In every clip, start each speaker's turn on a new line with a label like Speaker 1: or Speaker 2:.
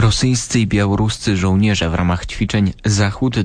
Speaker 1: Rosyjscy i białoruscy żołnierze w ramach ćwiczeń Zachód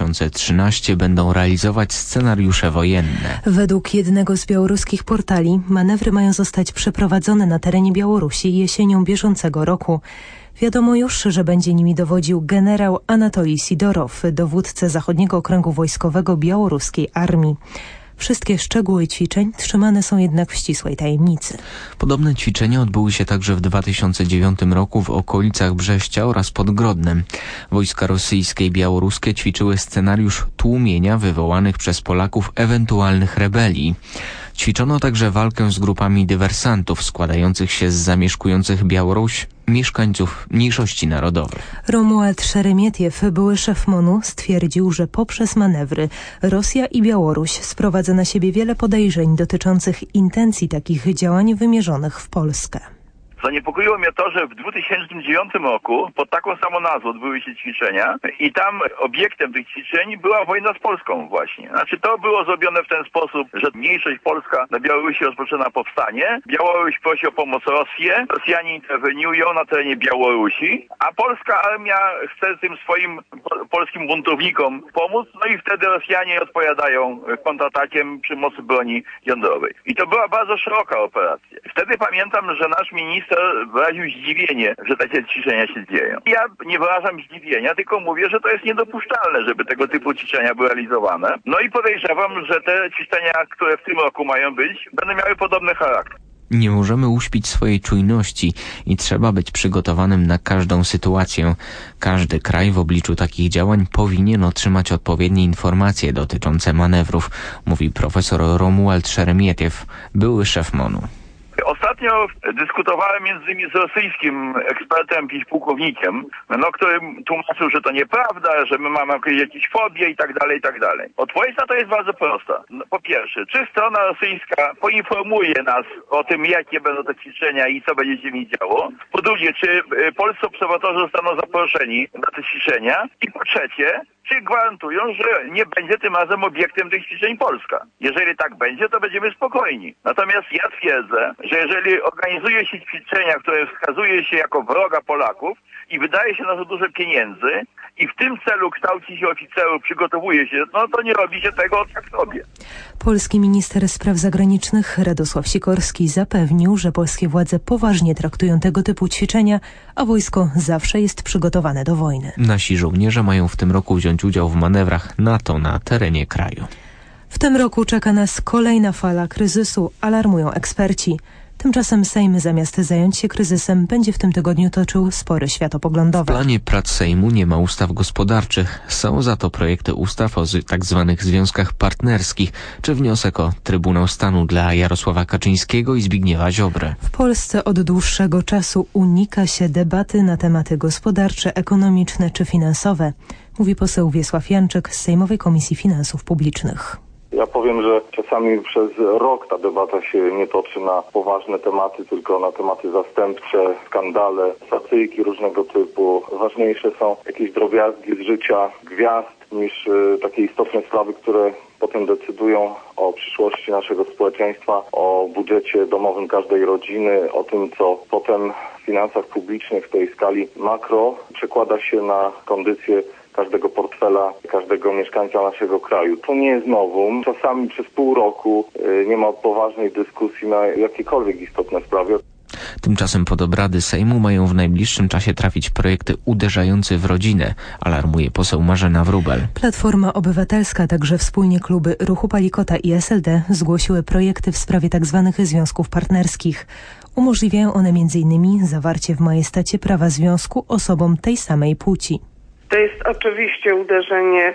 Speaker 1: 2013 będą realizować scenariusze wojenne.
Speaker 2: Według jednego z białoruskich portali manewry mają zostać przeprowadzone na terenie Białorusi jesienią bieżącego roku. Wiadomo już, że będzie nimi dowodził generał Anatolij Sidorow, dowódca Zachodniego Okręgu Wojskowego Białoruskiej Armii. Wszystkie szczegóły ćwiczeń trzymane są jednak w ścisłej tajemnicy.
Speaker 1: Podobne ćwiczenia odbyły się także w 2009 roku w okolicach Brześcia oraz pod Grodnem. Wojska rosyjskie i białoruskie ćwiczyły scenariusz tłumienia wywołanych przez Polaków ewentualnych rebelii. Ćwiczono także walkę z grupami dywersantów składających się z zamieszkujących Białoruś mieszkańców mniejszości narodowych.
Speaker 2: Romuald Szeremietiew, były szef MON-u, stwierdził, że poprzez manewry Rosja i Białoruś sprowadza na siebie wiele podejrzeń dotyczących intencji takich działań wymierzonych w Polskę.
Speaker 3: Zaniepokoiło mnie to, że w 2009 roku pod taką samą nazwą odbyły się ćwiczenia i tam obiektem tych ćwiczeń była wojna z Polską właśnie. Znaczy to było zrobione w ten sposób, że mniejszość polska na Białorusi rozpoczyna powstanie, Białoruś prosi o pomoc Rosję, Rosjanie interweniują na terenie Białorusi, a polska armia chce tym swoim polskim buntownikom pomóc, no i wtedy Rosjanie odpowiadają kontratakiem przy mocy broni jądrowej. I to była bardzo szeroka operacja. Wtedy pamiętam, że nasz minister wyraził zdziwienie, że takie ćwiczenia się dzieją. Ja nie wyrażam zdziwienia, tylko mówię, że to jest niedopuszczalne, żeby tego typu ćwiczenia były realizowane. No i podejrzewam, że te ćwiczenia, które w tym roku mają być, będą miały podobny charakter.
Speaker 1: Nie możemy uśpić swojej czujności i trzeba być przygotowanym na każdą sytuację. Każdy kraj w obliczu takich działań powinien otrzymać odpowiednie informacje dotyczące manewrów, mówi profesor Romuald Szeremietiew, były szef MON-u.
Speaker 3: Ostatnio dyskutowałem między innymi z rosyjskim ekspertem, jakimś pułkownikiem, który tłumaczył, że to nieprawda, że my mamy jakieś fobie i tak dalej, i tak dalej. Odpowiedź na to jest bardzo prosta. Po pierwsze, czy strona rosyjska poinformuje nas o tym, jakie będą te ćwiczenia i co będzie się z nimi działo? Po drugie, czy polscy obserwatorzy zostaną zaproszeni na te ćwiczenia? I po trzecie, czy gwarantują, że nie będzie tym razem obiektem tych ćwiczeń Polska? Jeżeli tak będzie, to będziemy spokojni. Natomiast ja twierdzę, że jeżeli organizuje się ćwiczenia, które wskazuje się jako wroga Polaków i wydaje się na to dużo pieniędzy i w tym celu kształci się oficerów, przygotowuje się, no to nie robi się tego tak sobie.
Speaker 2: Polski minister spraw zagranicznych Radosław Sikorski zapewnił, że polskie władze poważnie traktują tego typu ćwiczenia, a wojsko zawsze jest przygotowane do wojny.
Speaker 1: Nasi żołnierze mają w tym roku wziąć udział w manewrach NATO na terenie kraju.
Speaker 2: W tym roku czeka nas kolejna fala kryzysu, alarmują eksperci. Tymczasem Sejm zamiast zająć się kryzysem będzie w tym tygodniu toczył spory światopoglądowe.
Speaker 1: W planie prac Sejmu nie ma ustaw gospodarczych. Są za to projekty ustaw o tzw. związkach partnerskich, czy wniosek o Trybunał Stanu dla Jarosława Kaczyńskiego i Zbigniewa Ziobry.
Speaker 2: W Polsce od dłuższego czasu unika się debaty na tematy gospodarcze, ekonomiczne czy finansowe, mówi poseł Wiesław Janczyk z Sejmowej Komisji Finansów Publicznych.
Speaker 4: Ja powiem, że czasami przez rok ta debata się nie toczy na poważne tematy, tylko na tematy zastępcze, skandale, satyjki różnego typu. Ważniejsze są jakieś drobiazgi z życia gwiazd niż takie istotne sprawy, które potem decydują o przyszłości naszego społeczeństwa, o budżecie domowym każdej rodziny, o tym, co potem w finansach publicznych w tej skali makro przekłada się na kondycję każdego portfela, każdego mieszkańca naszego kraju. To nie jest novum. Czasami przez pół roku nie ma poważnej dyskusji na jakiekolwiek istotne sprawy.
Speaker 1: Tymczasem pod obrady Sejmu mają w najbliższym czasie trafić projekty uderzające w rodzinę, alarmuje poseł Marzena Wróbel.
Speaker 2: Platforma Obywatelska, także wspólnie kluby Ruchu Palikota i SLD zgłosiły projekty w sprawie tzw. związków partnerskich. Umożliwiają one m.in. zawarcie w majestacie prawa związku osobom tej samej płci.
Speaker 5: To jest oczywiście uderzenie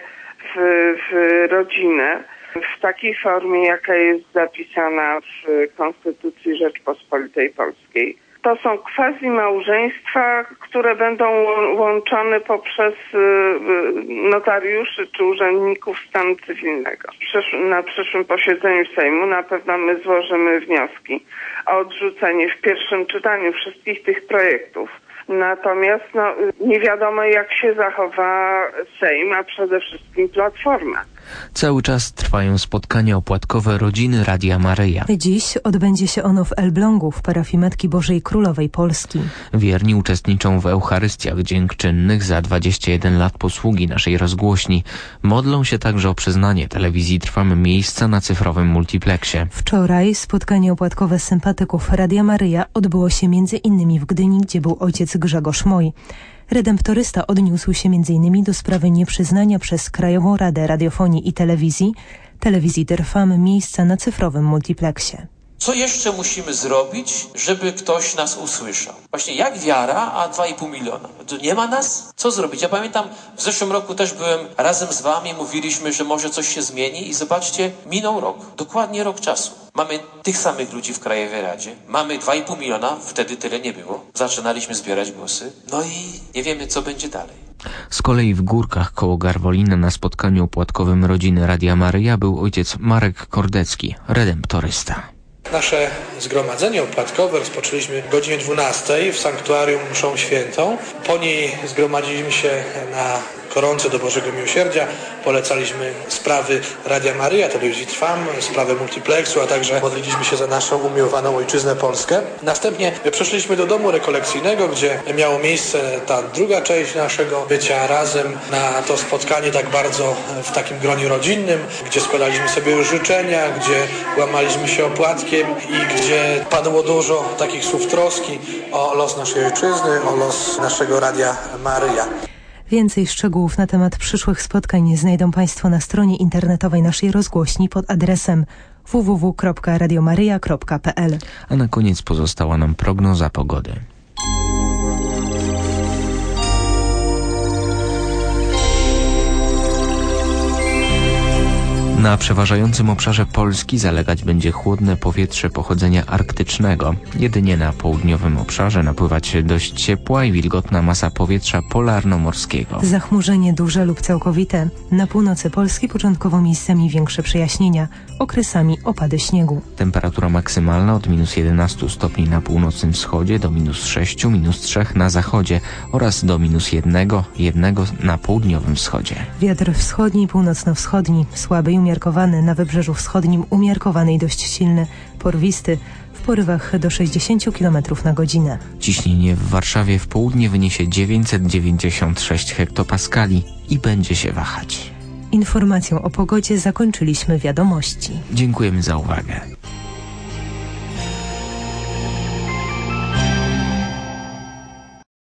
Speaker 5: w rodzinę w takiej formie, jaka jest zapisana w Konstytucji Rzeczpospolitej Polskiej. To są quasi-małżeństwa, które będą łączone poprzez notariuszy czy urzędników stanu cywilnego. Na przyszłym posiedzeniu Sejmu na pewno my złożymy wnioski o odrzucenie w pierwszym czytaniu wszystkich tych projektów. Natomiast nie wiadomo, jak się zachowa Sejm, a przede wszystkim Platforma.
Speaker 1: Cały czas trwają spotkania opłatkowe rodziny Radia Maryja.
Speaker 2: Dziś odbędzie się ono w Elblągu w parafii Matki Bożej Królowej Polski.
Speaker 1: Wierni uczestniczą w Eucharystiach dziękczynnych za 21 lat posługi naszej rozgłośni. Modlą się także o przyznanie telewizji Trwam miejsca na cyfrowym multipleksie.
Speaker 2: Wczoraj spotkanie opłatkowe sympatyków Radia Maryja odbyło się m.in. w Gdyni, gdzie był ojciec Grzegorz Moj. Redemptorysta odniósł się m.in. do sprawy nieprzyznania przez Krajową Radę Radiofonii i Telewizji Trwam miejsca na cyfrowym multipleksie.
Speaker 6: Co jeszcze musimy zrobić, żeby ktoś nas usłyszał? Właśnie jak wiara, a 2,5 miliona? To nie ma nas? Co zrobić? Ja pamiętam, w zeszłym roku też byłem razem z wami, mówiliśmy, że może coś się zmieni i zobaczcie, minął rok, dokładnie rok czasu. Mamy tych samych ludzi w Krajowej Radzie, mamy 2,5 miliona, wtedy tyle nie było. Zaczynaliśmy zbierać głosy, no i nie wiemy, co będzie dalej.
Speaker 1: Z kolei w Górkach koło Garwolina na spotkaniu opłatkowym rodziny Radia Maryja był ojciec Marek Kordecki, redemptorysta.
Speaker 7: Nasze zgromadzenie opłatkowe rozpoczęliśmy o godzinie 12 w sanktuarium mszą świętą. Po niej zgromadziliśmy się na koronce do Bożego Miłosierdzia. Polecaliśmy sprawy Radia Maryja, Telewizji Trwam, sprawy multiplexu, a także modliliśmy się za naszą umiłowaną ojczyznę Polskę. Następnie przeszliśmy do domu rekolekcyjnego, gdzie miało miejsce ta druga część naszego bycia razem na to spotkanie tak bardzo w takim gronie rodzinnym, gdzie składaliśmy sobie życzenia, gdzie łamaliśmy się opłatkiem i gdzie padło dużo takich słów troski o los naszej ojczyzny, o los naszego Radia Maryja.
Speaker 2: Więcej szczegółów na temat przyszłych spotkań znajdą Państwo na stronie internetowej naszej rozgłośni pod adresem www.radiomaryja.pl.
Speaker 1: A na koniec pozostała nam prognoza pogody. Na przeważającym obszarze Polski zalegać będzie chłodne powietrze pochodzenia arktycznego. Jedynie na południowym obszarze napływać dość ciepła i wilgotna masa powietrza polarnomorskiego.
Speaker 2: Zachmurzenie duże lub całkowite. Na północy Polski początkowo miejscami większe przejaśnienia, okresami opady śniegu.
Speaker 1: Temperatura maksymalna od minus 11 stopni na północnym wschodzie do minus 6, minus 3 na zachodzie oraz do minus 1 na południowym wschodzie.
Speaker 2: Wiatr wschodni i północno-wschodni, słaby i umiarkowany, na wybrzeżu wschodnim umiarkowany i dość silny, porwisty, w porywach do 60 km na godzinę.
Speaker 1: Ciśnienie w Warszawie w południe wyniesie 996 hektopaskali i będzie się wahać.
Speaker 2: Informacją o pogodzie zakończyliśmy wiadomości.
Speaker 1: Dziękujemy za uwagę.